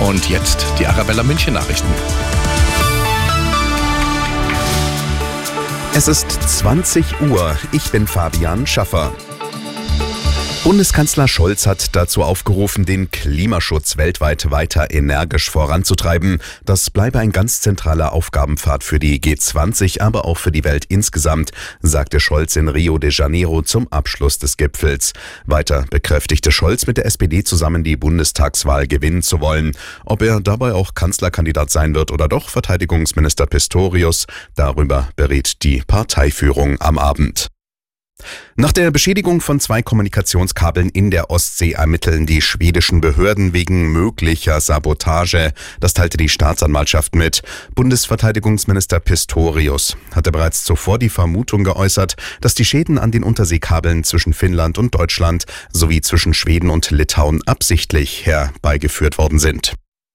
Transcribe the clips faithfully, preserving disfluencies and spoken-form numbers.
Und jetzt die Arabella München Nachrichten. Es ist zwanzig Uhr. Ich bin Fabian Schaffer. Bundeskanzler Scholz hat dazu aufgerufen, den Klimaschutz weltweit weiter energisch voranzutreiben. Das bleibe ein ganz zentraler Aufgabenpfad für die G zwanzig, aber auch für die Welt insgesamt, sagte Scholz in Rio de Janeiro zum Abschluss des Gipfels. Weiter bekräftigte Scholz, mit der S P D zusammen die Bundestagswahl gewinnen zu wollen. Ob er dabei auch Kanzlerkandidat sein wird oder doch Verteidigungsminister Pistorius, darüber berät die Parteiführung am Abend. Nach der Beschädigung von zwei Kommunikationskabeln in der Ostsee ermitteln die schwedischen Behörden wegen möglicher Sabotage. Das teilte die Staatsanwaltschaft mit. Bundesverteidigungsminister Pistorius hatte bereits zuvor die Vermutung geäußert, dass die Schäden an den Unterseekabeln zwischen Finnland und Deutschland sowie zwischen Schweden und Litauen absichtlich herbeigeführt worden sind.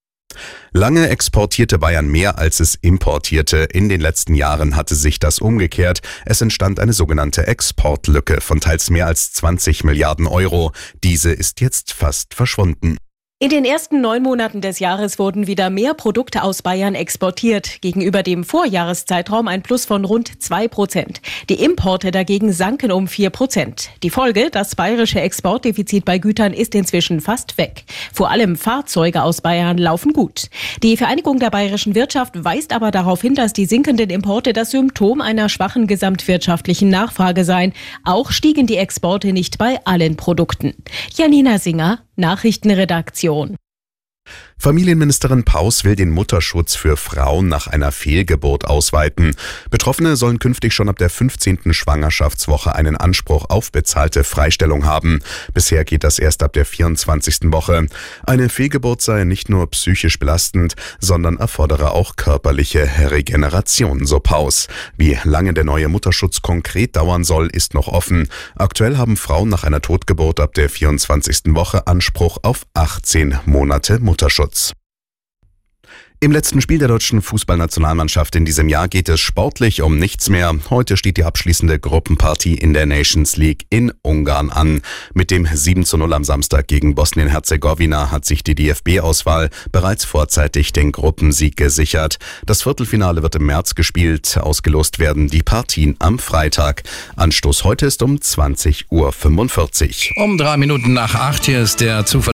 Lange exportierte Bayern mehr, als es importierte. In den letzten Jahren hatte sich das umgekehrt. Es entstand eine sogenannte Exportlücke von teils mehr als zwanzig Milliarden Euro. Diese ist jetzt fast verschwunden. In den ersten neun Monaten des Jahres wurden wieder mehr Produkte aus Bayern exportiert. Gegenüber dem Vorjahreszeitraum ein Plus von rund zwei Prozent. Die Importe dagegen sanken um vier Prozent. Die Folge, das bayerische Exportdefizit bei Gütern ist inzwischen fast weg. Vor allem Fahrzeuge aus Bayern laufen gut. Die Vereinigung der bayerischen Wirtschaft weist aber darauf hin, dass die sinkenden Importe das Symptom einer schwachen gesamtwirtschaftlichen Nachfrage seien. Auch stiegen die Exporte nicht bei allen Produkten. Janina Singer, Nachrichtenredaktion. Familienministerin Paus will den Mutterschutz für Frauen nach einer Fehlgeburt ausweiten. Betroffene sollen künftig schon ab der fünfzehnten Schwangerschaftswoche einen Anspruch auf bezahlte Freistellung haben. Bisher geht das erst ab der vierundzwanzigsten Woche. Eine Fehlgeburt sei nicht nur psychisch belastend, sondern erfordere auch körperliche Regeneration, so Paus. Wie lange der neue Mutterschutz konkret dauern soll, ist noch offen. Aktuell haben Frauen nach einer Totgeburt ab der vierundzwanzigsten Woche Anspruch auf achtzehn Monate Mutterschutz. Im letzten Spiel der deutschen Fußballnationalmannschaft in diesem Jahr geht es sportlich um nichts mehr. Heute steht die abschließende Gruppenpartie in der Nations League in Ungarn an. Mit dem sieben zu null am Samstag gegen Bosnien-Herzegowina hat sich die D F B-Auswahl bereits vorzeitig den Gruppensieg gesichert. Das Viertelfinale wird im März gespielt. Ausgelost werden die Partien am Freitag. Anstoß heute ist um zwanzig Uhr fünfundvierzig. Um drei Minuten nach acht, hier ist der Zufall.